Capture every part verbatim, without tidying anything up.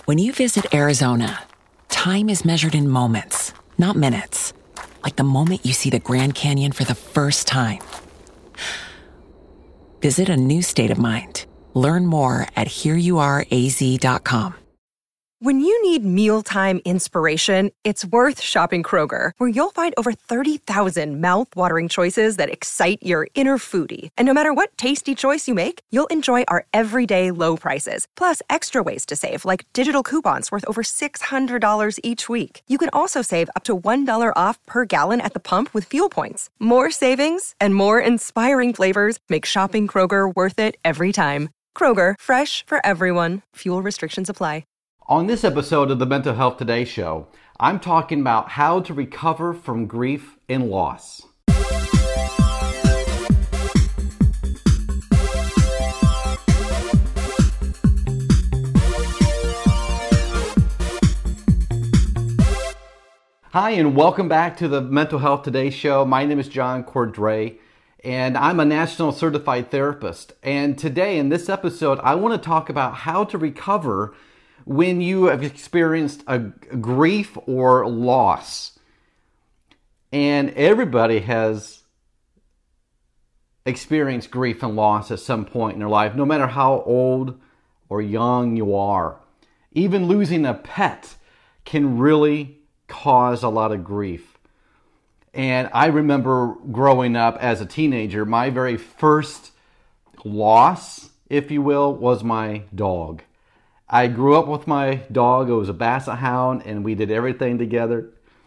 When you visit Arizona, time is measured in moments, not minutes. Like the moment you see the Grand Canyon for the first time. Visit a new state of mind. Learn more at here you are a z dot com. When you need mealtime inspiration, it's worth shopping Kroger, where you'll find over thirty thousand mouth-watering choices that excite your inner foodie. And no matter what tasty choice you make, you'll enjoy our everyday low prices, plus extra ways to save, like digital coupons worth over six hundred dollars each week. You can also save up to one dollar off per gallon at the pump with fuel points. More savings and more inspiring flavors make shopping Kroger worth it every time. Kroger, fresh for everyone. Fuel restrictions apply. On this episode of the Mental Health Today Show, I'm talking about how to recover from grief and loss. Hi, and welcome back to the Mental Health Today Show. My name is John Cordray, and I'm a National Certified Therapist. And today, in this episode, I want to talk about how to recover when you have experienced a grief or loss. And everybody has experienced grief and loss at some point in their life, no matter how old or young you are. Even losing a pet can really cause a lot of grief. And I remember growing up as a teenager, my very first loss, if you will, was my dog. I grew up with my dog. It was a Basset Hound, and we did everything together.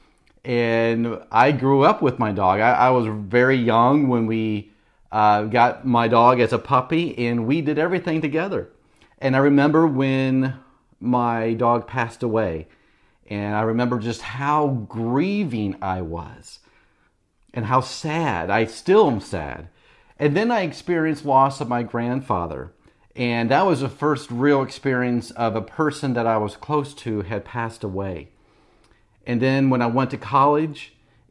And I grew up with my dog. I, I was very young when we uh, got my dog as a puppy, and we did everything together. And I remember when my dog passed away, and I remember just how grieving I was and how sad. I still am sad. And then I experienced loss of my grandfather. And that was the first real experience of a person that I was close to had passed away. And then when I went to college,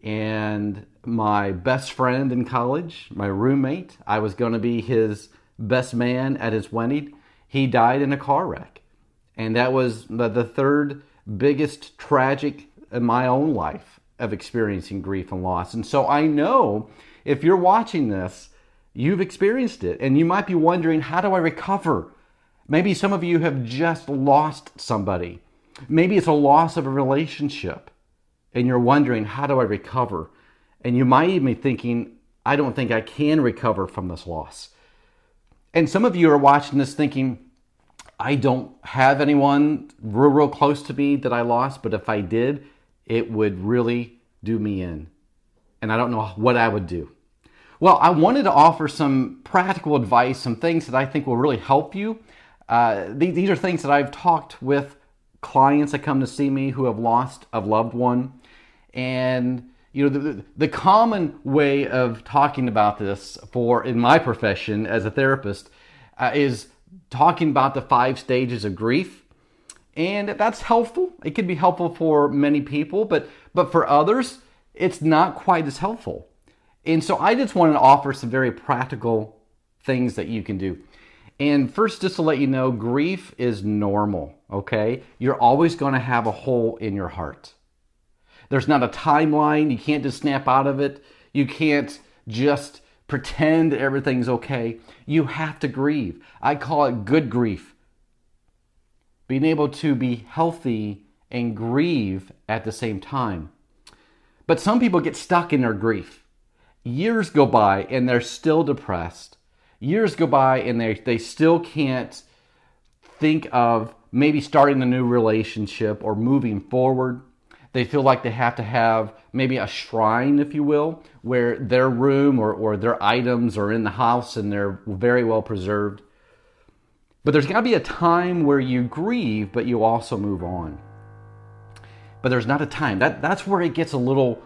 and my best friend in college, my roommate, I was going to be his best man at his wedding, he died in a car wreck. And that was the third biggest tragic in my own life of experiencing grief and loss. And so I know if you're watching this, you've experienced it, and you might be wondering, how do I recover? Maybe some of you have just lost somebody. Maybe it's a loss of a relationship, and you're wondering, how do I recover? And you might even be thinking, I don't think I can recover from this loss. And some of you are watching this thinking, I don't have anyone real, real close to me that I lost, but if I did, it would really do me in. And I don't know what I would do. Well, I wanted to offer some practical advice, some things that I think will really help you. Uh, these, these are things that I've talked with clients that come to see me who have lost a loved one. And, you know, the, the common way of talking about this for in my profession as a therapist uh, is talking about the five stages of grief. And that's helpful. It can be helpful for many people, but, but for others, it's not quite as helpful. And so I just wanted to offer some very practical things that you can do. And first, just to let you know, grief is normal, okay? You're always going to have a hole in your heart. There's not a timeline. You can't just snap out of it. You can't just pretend everything's okay. You have to grieve. I call it good grief. Being able to be healthy and grieve at the same time. But some people get stuck in their grief. Years go by and they're still depressed. Years go by and they, they still can't think of maybe starting a new relationship or moving forward. They feel like they have to have maybe a shrine, if you will, where their room or, or their items are in the house and they're very well preserved. But there's got to be a time where you grieve, but you also move on. But there's not a time. That, that's where it gets a little...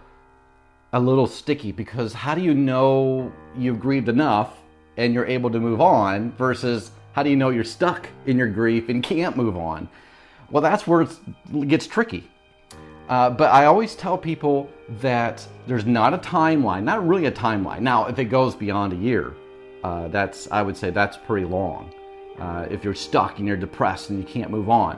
a little sticky, because how do you know you've grieved enough and you're able to move on versus how do you know you're stuck in your grief and can't move on? Well, that's where it gets tricky. Uh, but I always tell people that there's not a timeline, not really a timeline. Now, if it goes beyond a year, uh, that's I would say that's pretty long. Uh, if you're stuck and you're depressed and you can't move on.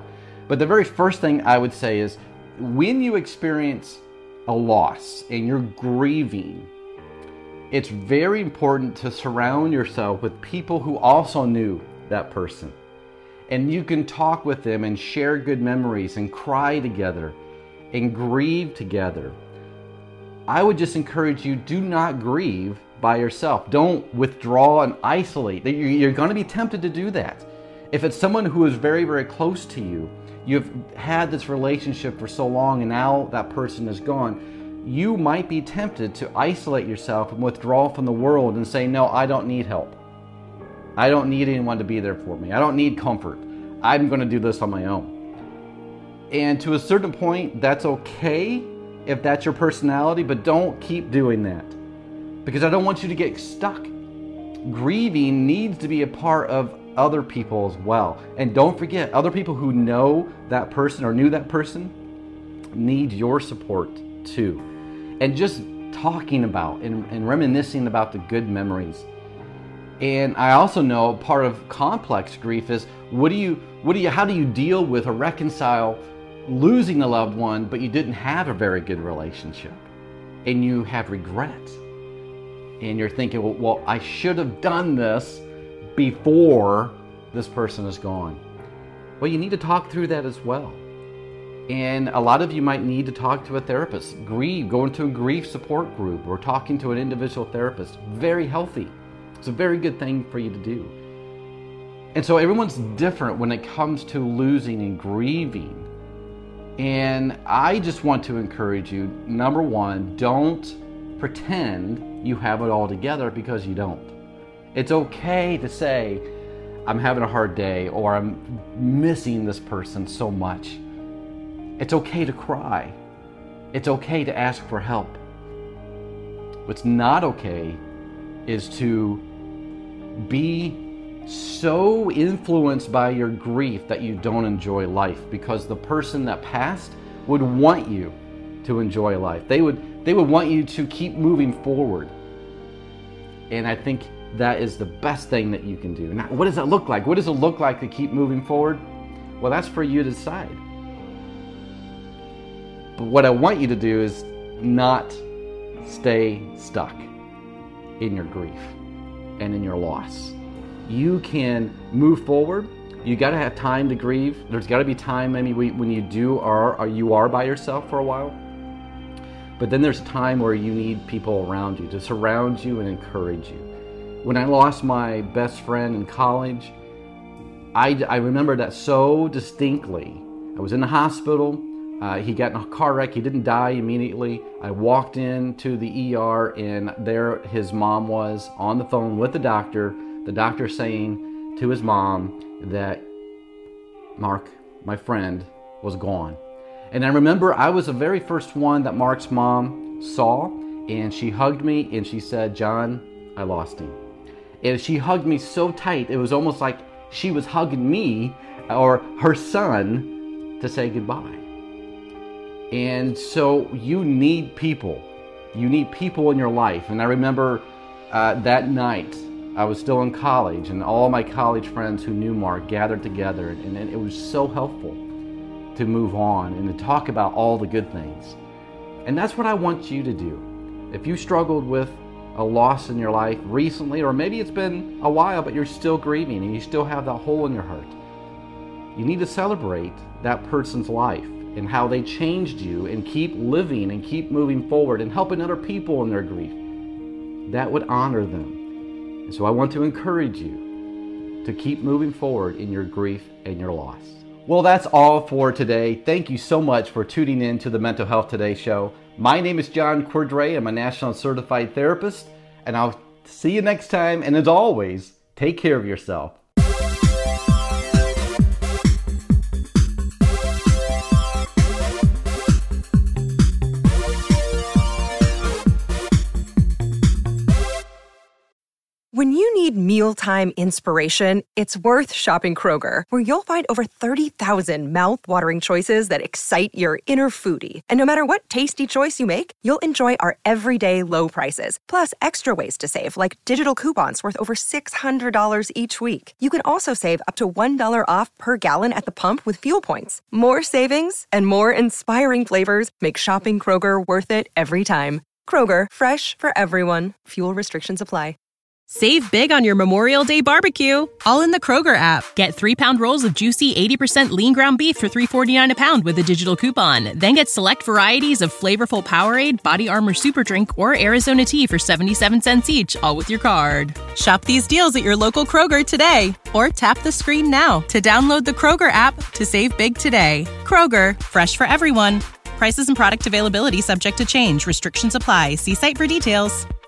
But the very first thing I would say is when you experience a loss and you're grieving, it's very important to surround yourself with people who also knew that person. And you can talk with them and share good memories and cry together and grieve together. I would just encourage you, do not grieve by yourself. Don't withdraw and isolate. You're going to be tempted to do that. If it's someone who is very, very close to you, you've had this relationship for so long and now that person is gone, you might be tempted to isolate yourself and withdraw from the world and say, no, I don't need help. I don't need anyone to be there for me. I don't need comfort. I'm going to do this on my own. And to a certain point, that's okay if that's your personality, but don't keep doing that, because I don't want you to get stuck. Grieving needs to be a part of other people as well. And don't forget, other people who know that person or knew that person need your support too. And just talking about and, and reminiscing about the good memories. And I also know part of complex grief is what do you, what do you, how do you deal with or reconcile losing a loved one, but you didn't have a very good relationship and you have regret. And you're thinking, well, well, I should have done this before this person is gone. Well, you need to talk through that as well. And a lot of you might need to talk to a therapist. Grieve, go into a grief support group or talking to an individual therapist. Very healthy. It's a very good thing for you to do. And so everyone's different when it comes to losing and grieving. And I just want to encourage you, number one, don't pretend you have it all together, because you don't. It's okay to say, I'm having a hard day, or I'm missing this person so much. It's okay to cry. It's okay to ask for help. What's not okay is to be so influenced by your grief that you don't enjoy life, because the person that passed would want you to enjoy life. They would they would want you to keep moving forward. And I think that is the best thing that you can do. Now, what does it look like? What does it look like to keep moving forward? Well, that's for you to decide. But what I want you to do is not stay stuck in your grief and in your loss. You can move forward. You got to have time to grieve. There's got to be time maybe when you do are, or you are by yourself for a while. But then there's a time where you need people around you to surround you and encourage you. When I lost my best friend in college, I, I remember that so distinctly. I was in the hospital. Uh, he got in a car wreck. He didn't die immediately. I walked into the E R, and there his mom was on the phone with the doctor. The doctor saying to his mom that Mark, my friend, was gone. And I remember I was the very first one that Mark's mom saw, and she hugged me and she said, John, I lost him. And she hugged me so tight, it was almost like she was hugging me or her son to say goodbye. And so you need people. You need people in your life. And I remember uh, that night, I was still in college, and all my college friends who knew Mark gathered together, and, and it was so helpful to move on and to talk about all the good things. And that's what I want you to do. If you struggled with a loss in your life recently, or maybe it's been a while, but you're still grieving and you still have that hole in your heart, you need to celebrate that person's life and how they changed you, and keep living and keep moving forward and helping other people in their grief. That would honor them. And so I want to encourage you to keep moving forward in your grief and your loss. Well, that's all for today. Thank you so much for tuning in to the Mental Health Today show. My name is John Cordray. I'm a National Certified Therapist, and I'll see you next time. And as always, take care of yourself. When you need need mealtime inspiration, it's worth shopping Kroger, where you'll find over thirty thousand mouth-watering choices that excite your inner foodie. And no matter what tasty choice you make, you'll enjoy our everyday low prices, plus extra ways to save, like digital coupons worth over six hundred dollars each week. You can also save up to one dollar off per gallon at the pump with fuel points. More savings and more inspiring flavors make shopping Kroger worth it every time. Kroger, fresh for everyone. Fuel restrictions apply. Save big on your Memorial Day barbecue, all in the Kroger app. Get three-pound rolls of juicy eighty percent lean ground beef for three forty-nine a pound with a digital coupon. Then get select varieties of flavorful Powerade, Body Armor Super Drink, or Arizona tea for seventy-seven cents each, all with your card. Shop these deals at your local Kroger today, or tap the screen now to download the Kroger app to save big today. Kroger, fresh for everyone. Prices and product availability subject to change. Restrictions apply. See site for details.